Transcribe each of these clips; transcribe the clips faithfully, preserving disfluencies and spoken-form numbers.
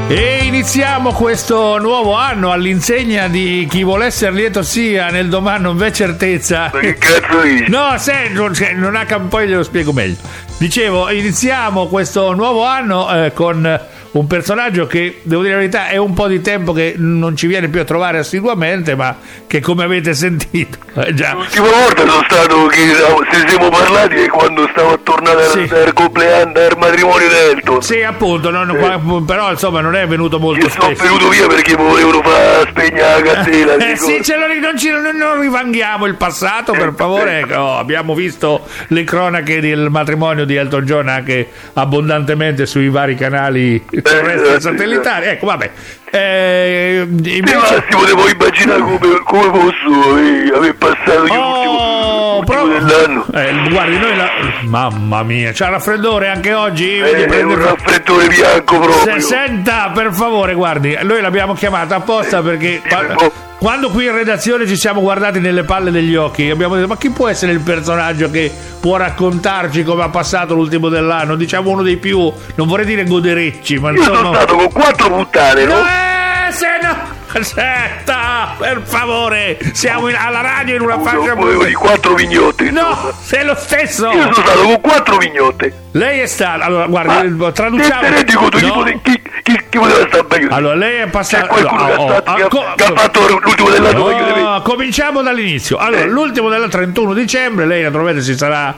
E iniziamo questo nuovo anno all'insegna di chi vuole essere lieto sia nel domani non v'è certezza. Ma che cazzo dici? No, se non, non ha poi glielo spiego meglio. Dicevo, iniziamo questo nuovo anno eh, con un personaggio che, devo dire la verità, è un po' di tempo che non ci viene più a trovare assiduamente, ma che, come avete sentito, eh, già. L'ultima volta sono stato che se siamo parlati è quando stavo a tornare Sì. dal compleanno, dal matrimonio di Elton. Sì, appunto, non- Eh. però insomma non è venuto molto Io sono spesso. venuto via perché volevano far spegnere la candela. Eh dico. sì, ce lo, non, ci, non, non rivanghiamo il passato, per favore. Ecco, abbiamo visto le cronache del matrimonio di Elton John anche abbondantemente sui vari canali terrestri e satellitari. Ecco, vabbè. Eh, Sì, invece... Massimo, te puoi immaginare come, come posso eh, aver passato io Oh, l'ultimo, proprio- l'ultimo dell'anno. Eh, guardi, noi la... Mamma mia, c'ha raffreddore anche oggi? Eh, Vedi, è prende- un raffreddore bianco proprio. Se- senta, per favore, guardi, noi l'abbiamo chiamata apposta perché qua- però- quando qui in redazione ci siamo guardati nelle palle degli occhi, abbiamo detto: ma chi può essere il personaggio che può raccontarci come ha passato l'ultimo dell'anno? Diciamo uno dei più, non vorrei dire goderecci, ma Io sono insomma... stato con quattro puttane, no? No, eh, se no... Senta, per favore, siamo in- alla radio in una Non fascia... volevo di quattro vignotte. No, sei lo stesso! Io sono stato con quattro vignotte. Lei è stato... Allora, guardi, Ma traduciamo... Te ne rendi conto? Chi No. pote- chi, chi, chi poteva stare meglio? Allora, lei è C'è passato... qualcuno che, oh, ha stato- oh, che ha- co- che ha fatto l'ultimo dell'anno meglio di me? No, cominciamo dall'inizio. Allora, Eh. l'ultimo del trentuno dicembre, lei naturalmente si sarà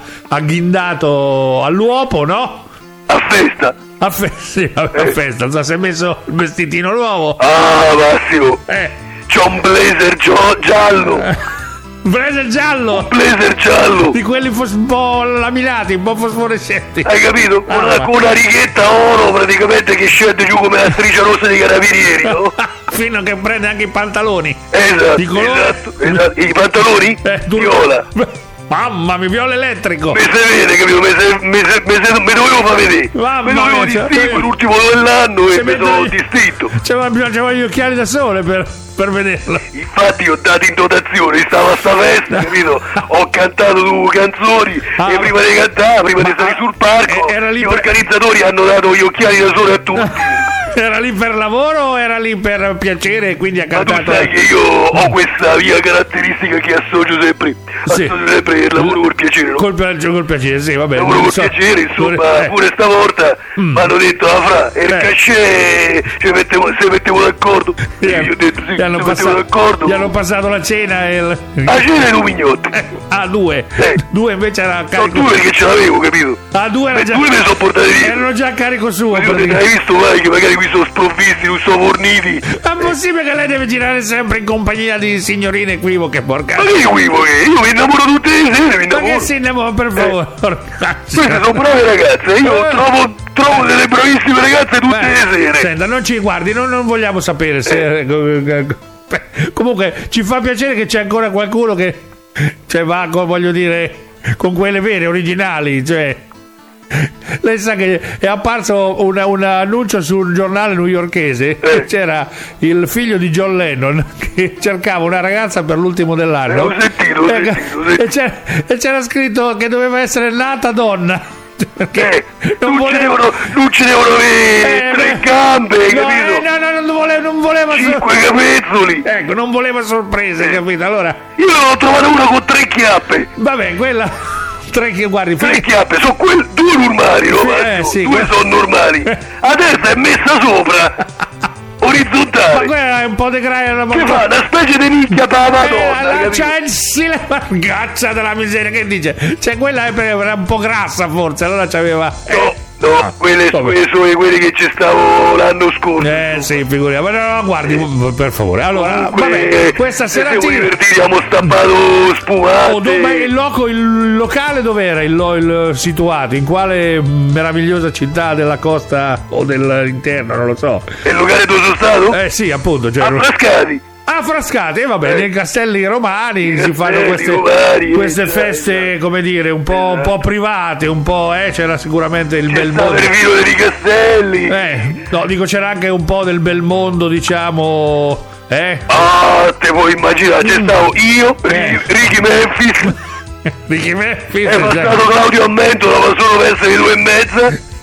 agghindato all'uopo, no? A festa. A, fe- sì, a, a festa, non so, si è messo il vestitino nuovo. Ah, Massimo. Eh, C'ho un blazer gio- giallo. preso il giallo, Blazer giallo. di quelli fos- un po' laminati, un po' fosforescenti. Hai capito? Con una, Ah. con una righetta oro praticamente che scende giù come la striscia rossa dei carabinieri, no? Fino a che prende anche i pantaloni. Esatto, Di colore? esatto, esatto. I pantaloni? Eh, tu- Viola. Mamma mia, viola elettrico. Mi si vede, capito? Mi, se, mi, se, mi, se, mi dovevo far vedere. Mamma Mi dovevo mia, distinguere cioè- l'ultimo dell'anno e Se mi metto- sono distinto. C'aveva c'aveva gli occhiali da sole per, per vederlo. Infatti ho dato in dotazione, stavo a sta festa, capito? Ho cantato due canzoni Ah. e prima di cantare, prima di stare sul palco, eh, era lì gli per- organizzatori hanno dato gli occhiali da sole a tutti. Era lì per lavoro o era lì per piacere e quindi ha Ma tu cantato? sai che io ho questa mia caratteristica che associo sempre, Sì. associo sempre il lavoro col piacere, no? Col, pi- col piacere, sì, vabbè. Lavoro non col so. piacere, insomma, Eh, pure stavolta Mm. mi hanno detto, ah fra, e il Eh. cachet ci mettevo, se mettevo d'accordo. gli E io ho detto sì, gli hanno se mettevo passato, d'accordo. gli hanno passato la cena e il... A cena e due mignotti. Ah, due. Eh. Due invece era a Sono carico. due perché ce l'avevo, capito? Ah, due era E già... due me li sono portati via. Erano già a carico suo. Io ho detto, hai visto mai che magari qui sono sprovvisti, non sono forniti? È possibile che lei deve girare sempre in compagnia di signorine equivoche, porca. Ma che equivoco che? Io mi innamoro tutte le sere, mi Ma che innamoro. si innamora, per favore? Queste sono brave ragazze, io Eh. trovo, trovo delle bravissime ragazze tutte Beh, le sere. Senta, non ci guardi, non, non vogliamo sapere se... Comunque, ci fa piacere che c'è ancora qualcuno che... Cioè, va, con- voglio dire, con quelle vere, originali, cioè... Lei sa che è apparso un, un annuncio su un giornale newyorkese, Eh. c'era il figlio di John Lennon che cercava una ragazza per l'ultimo dell'anno. Eh, ho sentito, ho E- sentito, ho e, sentito. c'era, e c'era scritto che doveva essere nata donna. Perché Eh, non non, ci voleva... devono, non ci devono avere Eh, tre beh, gambe, no, capito? eh, no, no, non voleva, non voleva sor- Cinque capezzoli. ecco, non voleva sorprese, capito? Allora, Io ne ho trovato una con tre chiappe. vabbè, quella tre che guardi, Tre fi- chiappe, sono quelle due normali, no? Sì, Massimo? eh, sì, due que- sono normali. La terza è messa sopra, ma orizzontale. quella è un po' di graia, Che fa? Una specie di nicchia per la Madonna, Eh, là capito? c'è il silenzio, gaccia della miseria, che dice? Cioè, quella è per- era un po' grassa forse, allora c'aveva... No, no, quelle, vabbè. quelle sono quelle che ci stavo l'anno scorso. Eh sì, figuriamo, ma no, no, guardi, per favore. Allora, Comunque, vabbè, questa se siamo seratina... divertiti, abbiamo stappato spumate. Oh, dove il, loco, il locale dove era il, lo- il situato? In quale meravigliosa città della costa o dell'interno, non lo so. E il locale dove sono stato? Eh sì, appunto, cioè, A Frascati. ah, Frascati, e vabbè, Eh. nei castelli romani si Castelli fanno queste, romani, queste eh, feste, come dire, un po', un po' private, un po', eh, c'era sicuramente il bel C'è stato mondo. il vino dei Castelli. Eh, no, dico, c'era anche un po' del bel mondo, diciamo, eh? Ah, te puoi immaginare, c'è stato io, Eh. Ricky, Ricky Memphis, Di chi me? è passato Claudio Ammento, dava solo per essere due e mezza.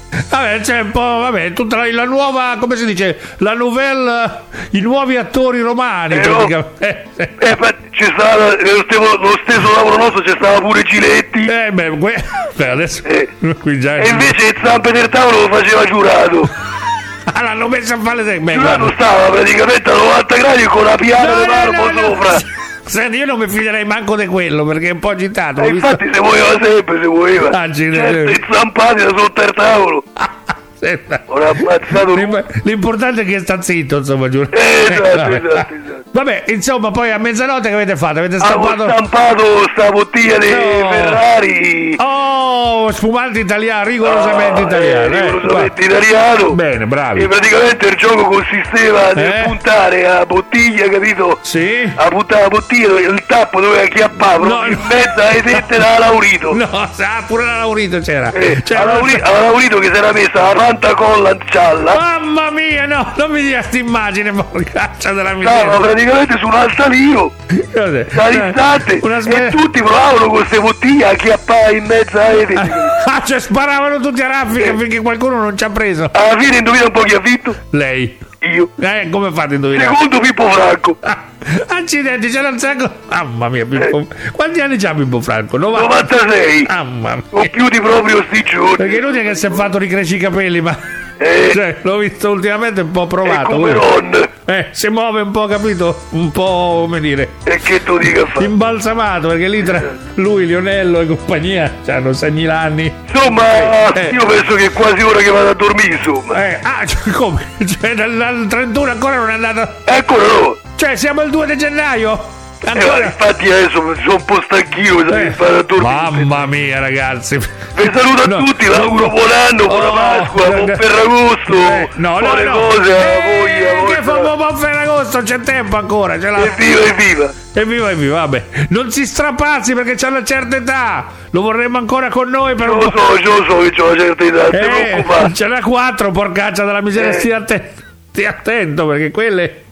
Vabbè, c'è un po', vabbè, tutta la, la nuova, come si dice, la nouvelle, i nuovi attori romani, Eh, praticamente. Eh, ma c'è stava, lo, stesso, lo stesso lavoro nostro c'è stava pure Giletti. Eh, beh, que- beh, adesso Eh. qui già E invece il zampe del tavolo lo faceva giurato. Ah, l'hanno messo a fare le... Beh, Giurato guarda. stava praticamente a novanta gradi con la piana No, di no, marmo no, no. sopra. Senti, io non mi fiderei manco di quello perché è un po' agitato. E l'ho visto- infatti si muoveva sempre, si muoveva. Ah, ci- Certo, i zampati da sotto il tavolo. Senta. Ora ha ammazzato lui. L'im- L'importante è che sta zitto, insomma, giuro. Eh, esatto, Vabbè. esatto, esatto. Vabbè, insomma, poi a mezzanotte che avete fatto? Avete Avevo stampato... stampato sta bottiglia di No. Ferrari. Oh, spumante italiano, rigorosamente Ah, italiano. eh, eh. rigorosamente italiano. Bene, bravi. E praticamente il gioco consisteva nel Eh? puntare a bottiglia, capito? Sì? A puntare la bottiglia, il tappo doveva chiappare proprio No, in no. mezzo alle tette da Laurito. No, sa, pure la Laurito c'era. Eh, C'era a una- Lauri- a Laurito che si era messa la pantacolla in gialla. Mamma mia, no, non mi dia sta immagine, porcaccia della Stava miseria. praticamente su un altalino Cos'è? dall'istante Una e spe- tutti provavano con queste bottiglie a chiappare in mezzo alle tette. Ah, cioè sparavano tutti a raffica finché qualcuno non ci ha preso. Alla fine indovina un po' chi ha vinto? Lei. Io. Eh, come fate a indovinare? Secondo Pippo Franco. Ah, accidenti, c'era un sacco. Mamma mia, Pippo. Quanti anni c'ha Pippo Franco? novanta. novantasei. Mamma mia. Con più di proprio sti giorni. Perché è inutile che si è fatto ricrescere i capelli, ma Eh, cioè, l'ho visto ultimamente un po' è provato. come lui. Ron. Eh, si muove un po', capito? Un po', come dire, E che tu dica fa? imbalsamato, perché lì tra lui, Lionello e compagnia hanno seimila anni. Insomma, Eh. io penso che è quasi ora che vado a dormire, insomma. Eh, ah, cioè, come? Cioè, dal, dal trentuno ancora non è andato. Ancora no. Cioè, siamo il due di gennaio? Eh, ma Ancora? infatti adesso sono un po' stanchino, mi Eh, sa che vado a dormire. mamma mia, ragazzi. Vi saluto a No. tutti, l'auguro buon anno, buona Oh, Pasqua, buon eh, Ferragosto, Eh, no, no, buone no. cose a Eh, voi, a voi. che fa un buon Ferragosto, c'è tempo ancora, ce l'ha. Evviva, evviva. Evviva, evviva, vabbè. Non si strapazzi perché c'ha una certa età. Lo vorremmo ancora con noi per un Lo po'. so, io lo so che ho una certa età, non ti Eh, preoccupare. ce n'ha quattro, porcaccia della miseria, Eh. stia attento. Stia attento perché quelle